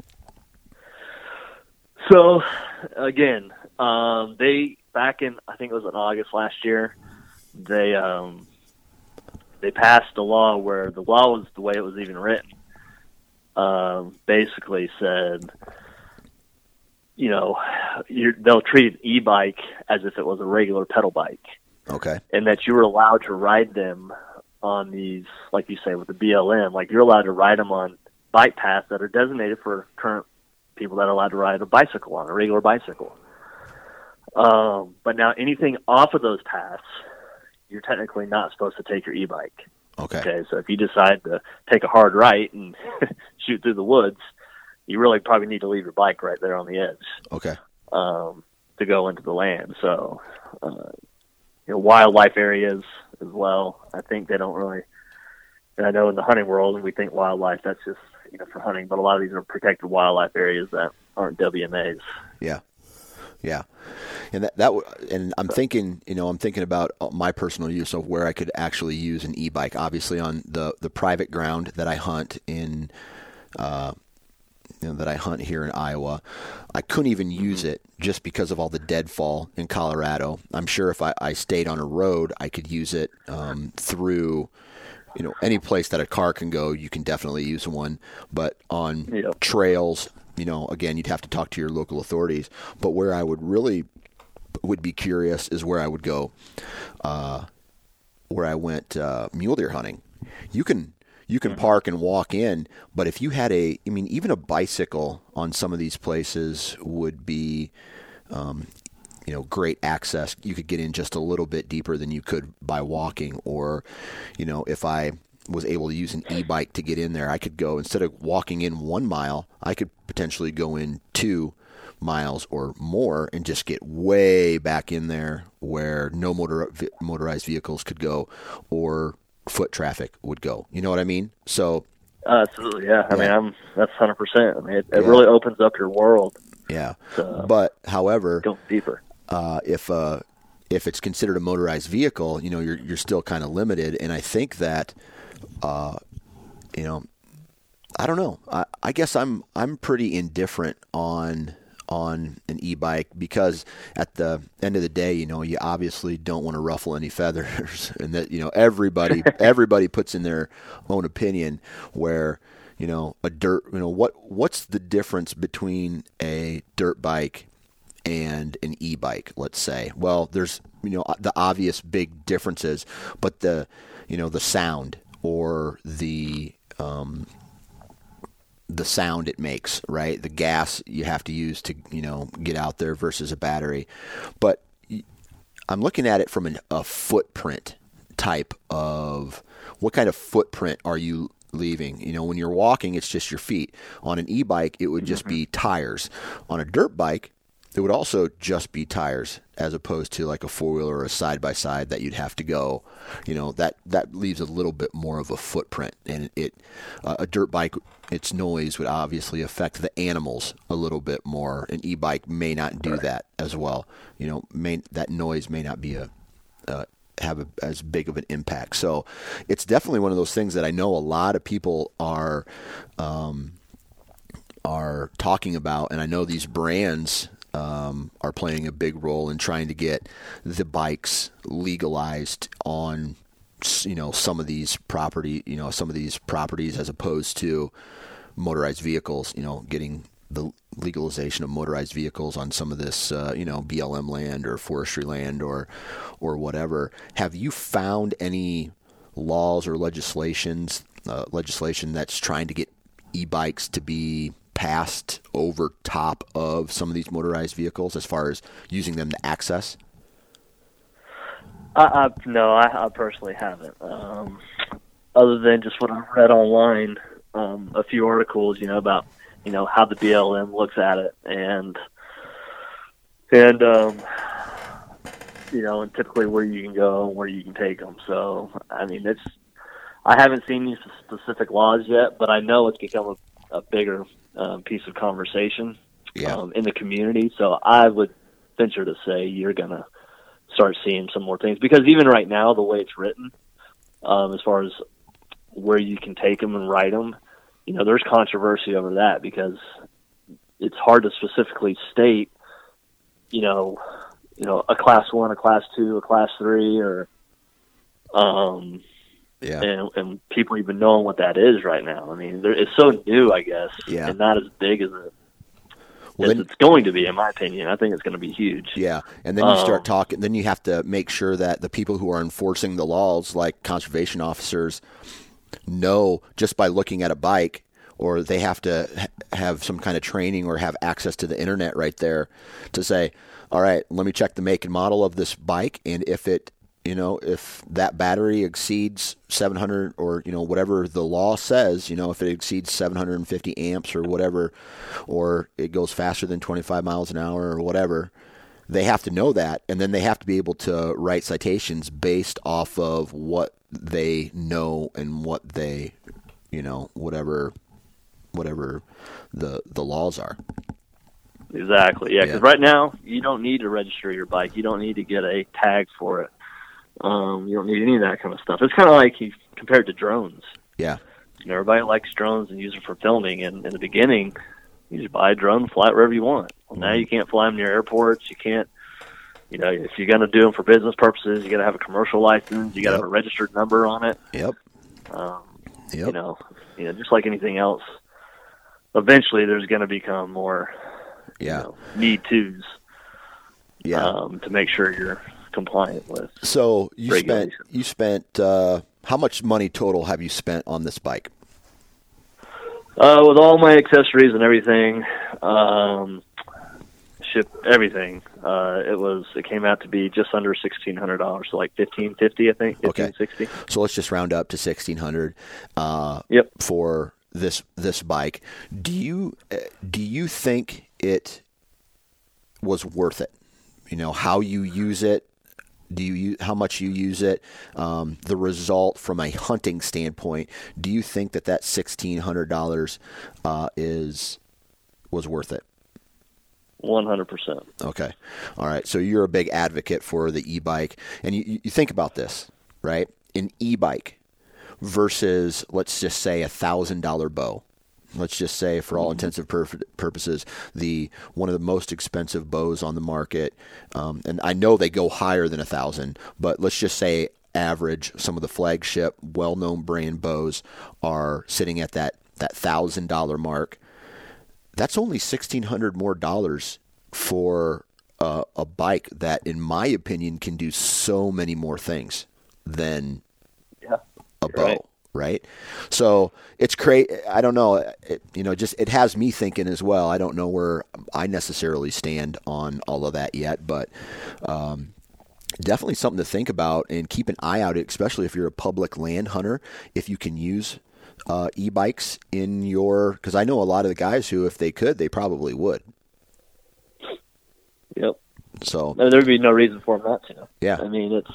So, again, um, they, back in, I think it was in August last year, they um, they passed a law where the law was the way it was even written. Um, basically said, you know, you're, they'll treat an e-bike as if it was a regular pedal bike. Okay. And that you were allowed to ride them on these, like you say, with the B L M, like you're allowed to ride them on bike paths that are designated for current people that are allowed to ride a bicycle on, a regular bicycle. Um, but now anything off of those paths, you're technically not supposed to take your e-bike. Okay. Okay, so if you decide to take a hard right and shoot through the woods, you really probably need to leave your bike right there on the edge. Okay. Um, to go into the land. So, uh, you know, wildlife areas as well. I think they don't really, and I know in the hunting world, we think wildlife, that's just, you know, for hunting, but a lot of these are protected wildlife areas that aren't W M As. Yeah. Yeah. And that, that, and I'm thinking, you know, I'm thinking about my personal use of where I could actually use an e-bike, obviously on the, the private ground that I hunt in, uh, you know, that I hunt here in Iowa. I couldn't even use it just because of all the deadfall in Colorado. I'm sure if I, I stayed on a road, I could use it um, through, you know, any place that a car can go, you can definitely use one. But on yep. trails, you know, again, you'd have to talk to your local authorities. But where I would really would be curious is where I would go, uh, where I went uh, mule deer hunting. You can you can park and walk in, but if you had a, I mean, even a bicycle on some of these places would be, um, you know, great access. You could get in just a little bit deeper than you could by walking. Or, you know, if I was able to use an e-bike to get in there, I could go, instead of walking in one mile, I could potentially go in two miles or more and just get way back in there where no motor motorized vehicles could go or foot traffic would go. You know what I mean? So uh, absolutely, yeah. I yeah. mean, I'm that's one hundred percent. I mean, it, it yeah. really opens up your world. Yeah. So, but however, go deeper. Uh, if uh, if it's considered a motorized vehicle, you know, you're you're still kind of limited. And I think that, uh, you know, I don't know. I, I guess I'm I'm pretty indifferent on on an e-bike, because at the end of the day, you know, you obviously don't want to ruffle any feathers, and that, you know, everybody everybody puts in their own opinion. Where, you know, a dirt, you know, what what's the difference between a dirt bike and an e-bike, let's say? Well, there's, you know, the obvious big differences, but the, you know, the sound or the um, the sound it makes, right? The gas you have to use to, you know, get out there versus a battery. But I'm looking at it from an, a footprint type of, what kind of footprint are you leaving? You know, when you're walking, it's just your feet. On an e-bike, it would just be tires. On a dirt bike, it would also just be tires, as opposed to like a four-wheeler or a side-by-side that you'd have to go. You know, that, that leaves a little bit more of a footprint. And it uh, a dirt bike, its noise would obviously affect the animals a little bit more. An e-bike may not do that as well. You know, may, that noise may not be a uh, have a, as big of an impact. So it's definitely one of those things that I know a lot of people are um, are talking about, and I know these brands Um, are playing a big role in trying to get the bikes legalized on, you know, some of these property, you know, some of these properties, as opposed to motorized vehicles. You know, getting the legalization of motorized vehicles on some of this, uh, you know, B L M land or forestry land or, or whatever. Have you found any laws or legislations, uh, legislation that's trying to get e-bikes to be passed over top of some of these motorized vehicles, as far as using them to access? I, I, no, I, I personally haven't. Um, other than just what I've read online, um, a few articles, you know, about, you know, how the B L M looks at it, and and um, you know, and typically where you can go, where you can take them. So, I mean, it's I haven't seen these specific laws yet, but I know it's become a, a bigger Um, piece of conversation yeah. um, in the community. So I would venture to say you're going to start seeing some more things, because even right now, the way it's written, um, as far as where you can take them and ride them, you know, there's controversy over that, because it's hard to specifically state, you know, you know, a class one, a class two, a class three, or, um, Yeah, and, and people even knowing what that is right now. I mean, it's so new, I guess, yeah. and not as big as, it, well, as then, it's going to be, in my opinion. I think it's going to be huge. Yeah, and then you um, start talking. Then you have to make sure that the people who are enforcing the laws, like conservation officers, know just by looking at a bike, or they have to ha- have some kind of training or have access to the internet right there to say, all right, let me check the make and model of this bike, and if it You know, if that battery exceeds seven hundred, or, you know, whatever the law says, you know, if it exceeds seven hundred fifty amps or whatever, or it goes faster than twenty-five miles an hour or whatever, they have to know that. And then they have to be able to write citations based off of what they know and what they, you know, whatever, whatever the, the laws are. Exactly. Yeah. Because yeah. right now you don't need to register your bike. You don't need to get a tag for it. Um, you don't need any of that kind of stuff. It's kind of like you compared to drones. Yeah. You know, everybody likes drones and use them for filming. And in the beginning, you just buy a drone and fly it wherever you want. Well, mm-hmm. Now you can't fly them near airports. You can't, you know, if you're going to do them for business purposes, you got to have a commercial license. You got to yep. have a registered number on it. Yep. Um, yep. You know, you know, just like anything else, eventually there's going to become more yeah. you know, need tos yeah. um, to make sure you're compliant with. So you spent you spent uh, how much money total have you spent on this bike? Uh, with all my accessories and everything, um, ship everything. Uh, it was it came out to be just under sixteen hundred dollars, so like fifteen fifty, I think, fifteen sixty. Okay. So let's just round up to sixteen hundred. Uh, yep. For this this bike, do you do you think it was worth it? You know, how you use it. Do you how much you use it? Um, the result from a hunting standpoint. Do you think that that sixteen hundred dollars uh, is was worth it? One hundred percent. Okay, all right. So you're a big advocate for the e-bike, and you, you think about this, right? An e-bike versus, let's just say, a thousand dollar bow. Let's just say, for all intents and purposes, the one of the most expensive bows on the market, um, and I know they go higher than a thousand, but let's just say average. Some of the flagship, well-known brand bows are sitting at that that thousand dollar mark. That's only sixteen hundred more dollars for a, a bike that, in my opinion, can do so many more things than yeah, a bow. Right. Right. So it's crazy. I don't know. It, you know, just it has me thinking as well. I don't know where I necessarily stand on all of that yet, but um, definitely something to think about and keep an eye out, especially if you're a public land hunter, if you can use uh, e-bikes in your, because I know a lot of the guys who, if they could, they probably would. Yep. So no, there'd be no reason for them not to. Yeah. I mean, it's,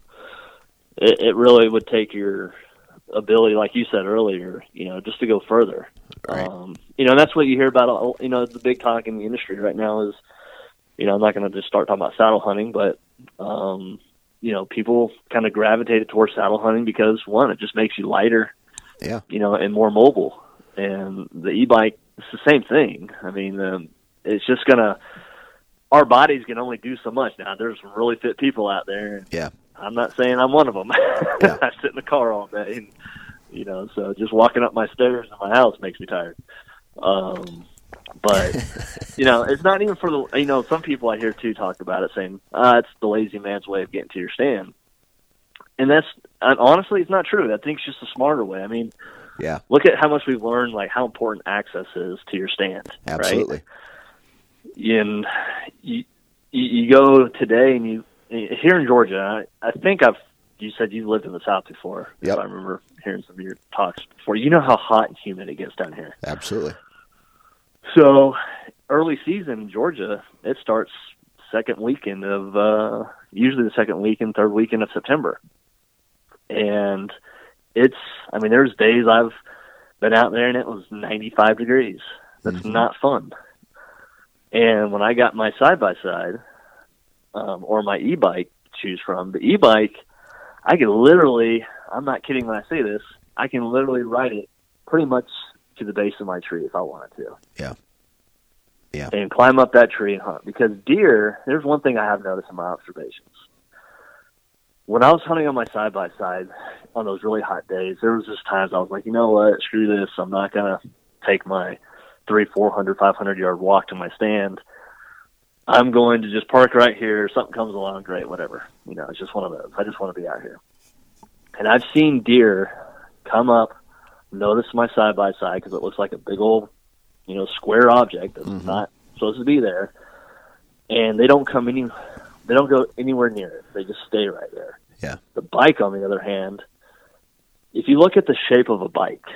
it, it really would take your ability, like you said earlier, you know, just to go further. Right. Um, you know, and that's what you hear about, you know, the big talk in the industry right now is, you know, I'm not going to just start talking about saddle hunting, but, um, you know, people kind of gravitated towards saddle hunting because, one, it just makes you lighter, yeah, you know, and more mobile. And the e-bike, it's the same thing. I mean, um, it's just going to, our bodies can only do so much. Now, there's some really fit people out there. Yeah. I'm not saying I'm one of them. Yeah. I sit in the car all day, and, you know, so just walking up my stairs in my house makes me tired. Um, but, you know, it's not even for the, you know, some people I hear too talk about it saying, ah, it's the lazy man's way of getting to your stand. And that's, and honestly, it's not true. I think it's just a smarter way. I mean, yeah, look at how much we've learned, like how important access is to your stand. Absolutely. Right? And you, you go today and you, here in Georgia, I, I think I've, you said you lived in the South before. Yep. If I remember hearing some of your talks before. You know how hot and humid it gets down here. Absolutely. So early season in Georgia, it starts second weekend of, uh, usually the second weekend, third weekend of September. And it's, I mean, there's days I've been out there and it was ninety-five degrees. That's mm-hmm. not fun. And when I got my side-by-side, um, or my e-bike to choose from, the e-bike, I can literally, I'm not kidding when I say this, I can literally ride it pretty much to the base of my tree if I wanted to. Yeah. Yeah. And climb up that tree and hunt. Because deer, there's one thing I have noticed in my observations. When I was hunting on my side-by-side on those really hot days, there was just times I was like, you know what, screw this. I'm not going to take my three, four hundred, five hundred yard walk to my stand. I'm going to just park right here. Something comes along, great, whatever. You know, it's just one of those. I just want to be out here. And I've seen deer come up, notice my side-by-side because it looks like a big old, you know, square object that's mm-hmm. not supposed to be there. And they don't come any, they don't go anywhere near it. They just stay right there. Yeah. The bike, on the other hand, if you look at the shape of a bike,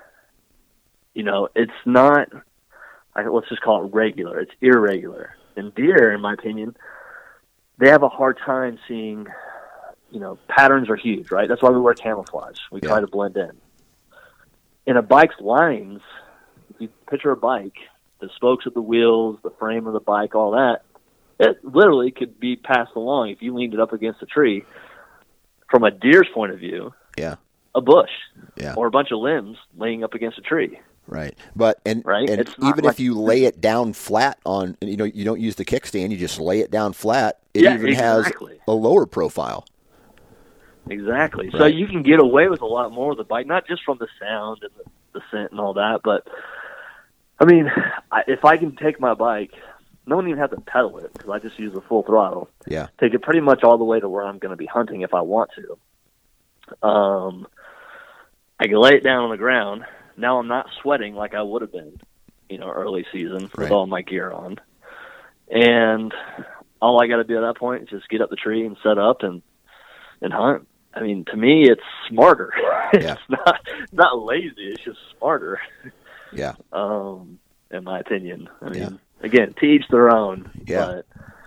you know, it's not, let's just call it regular. It's irregular. And deer, in my opinion, they have a hard time seeing, you know, patterns are huge, right? That's why we wear camouflage. We yeah. try to blend in. In a bike's lines, if you picture a bike, the spokes of the wheels, the frame of the bike, all that, it literally could be passed along if you leaned it up against a tree. From a deer's point of view, yeah, a bush yeah. or a bunch of limbs laying up against a tree. Right, but and right? and even like, if you lay it down flat on, you know, you don't use the kickstand, you just lay it down flat. It yeah, even exactly. has a lower profile. Exactly. Right. So you can get away with a lot more with the bike, not just from the sound and the, the scent and all that, but I mean, I, if I can take my bike, no one even have to pedal it because I just use the full throttle. Yeah. Take it pretty much all the way to where I'm going to be hunting if I want to. Um, I can lay it down on the ground. Now I'm not sweating like I would have been, you know, early season with right. all my gear on. And all I got to do at that point is just get up the tree and set up and, and hunt. I mean, to me, it's smarter. Yeah. It's not not lazy. It's just smarter. Yeah. Um, in my opinion. I mean, Yeah. again, to each their own. Yeah. But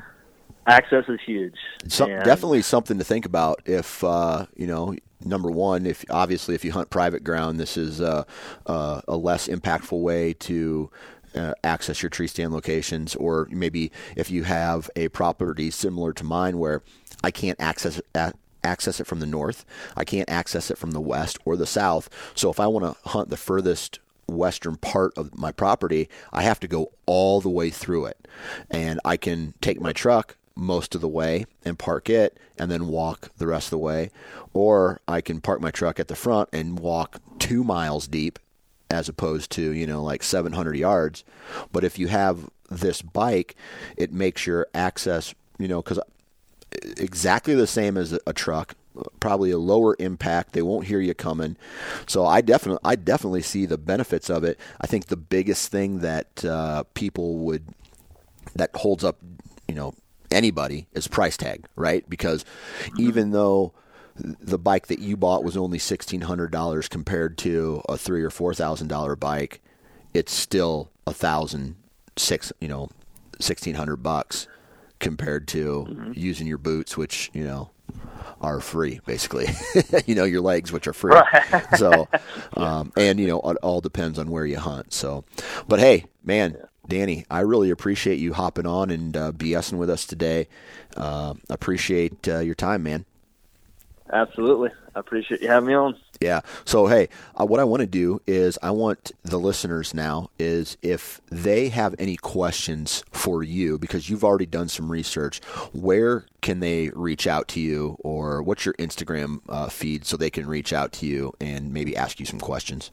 access is huge. So, and, definitely something to think about. If uh, you know, number one, if obviously if you hunt private ground, this is uh, uh, a less impactful way to uh, access your tree stand locations. Or maybe if you have a property similar to mine where I can't access it at access it from the north, I can't access it from the west or the south. So if I want to hunt the furthest western part of my property, I have to go all the way through it. And I can take my truck most of the way and park it and then walk the rest of the way. Or I can park my truck at the front and walk two miles deep as opposed to, you know, like seven hundred yards. But if you have this bike, it makes your access, you know, because exactly the same as a truck, probably a lower impact. They won't hear you coming. So I definitely, I definitely see the benefits of it. I think the biggest thing that uh, people would, that holds up, you know, anybody is price tag, right? Because even though the bike that you bought was only sixteen hundred dollars compared to a three or four thousand dollar bike, it's still a thousand six, you know, sixteen hundred bucks. Compared to mm-hmm. using your boots, which, you know, are free, basically. You know, your legs, which are free. Right. So, um, and, you know, it all depends on where you hunt. So, but hey, man, yeah. Danny, I really appreciate you hopping on and uh, BSing with us today. Uh, appreciate uh, your time, man. Absolutely. I appreciate you having me on. Yeah. So, hey, uh, what I want to do is I want the listeners now is if they have any questions for you, because you've already done some research, where can they reach out to you, or what's your Instagram uh, feed so they can reach out to you and maybe ask you some questions?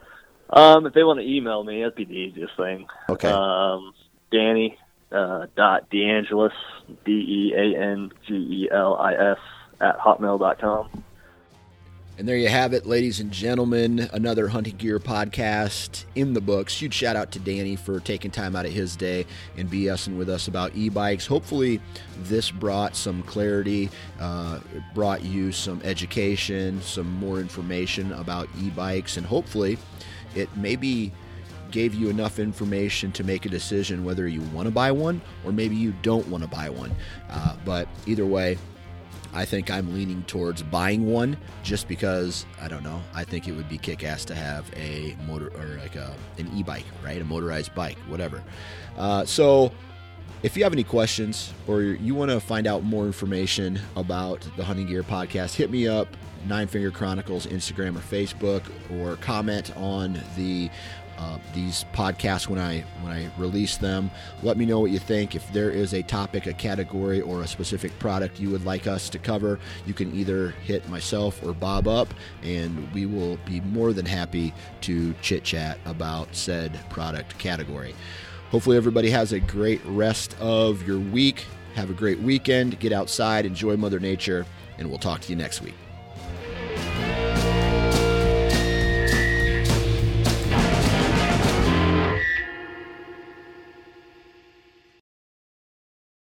Um, if they want to email me, that'd be the easiest thing. Okay. Um, Danny uh, dot DeAngelis, D E A N G E L I S, at hotmail dot com. And there you have it, ladies and gentlemen, another Hunting Gear podcast in the books. Huge shout out to Danny for taking time out of his day and BSing with us about e-bikes. Hopefully this brought some clarity, uh, brought you some education, some more information about e-bikes, and hopefully it maybe gave you enough information to make a decision whether you want to buy one or maybe you don't want to buy one. Uh, but either way, I think I'm leaning towards buying one just because, I don't know, I think it would be kick-ass to have a motor or like a, an e-bike, right? A motorized bike, whatever. Uh, so if you have any questions or you want to find out more information about the Hunting Gear podcast, hit me up, Nine Finger Chronicles, Instagram or Facebook, or comment on the Uh, these podcasts when I when I release them. Let me know what you think. If there is a topic, a category, or a specific product you would like us to cover, you can either hit myself or Bob up, and we will be more than happy to chit-chat about said product category. Hopefully everybody has a great rest of your week. Have a great weekend. Get outside, enjoy Mother Nature, and we'll talk to you next week.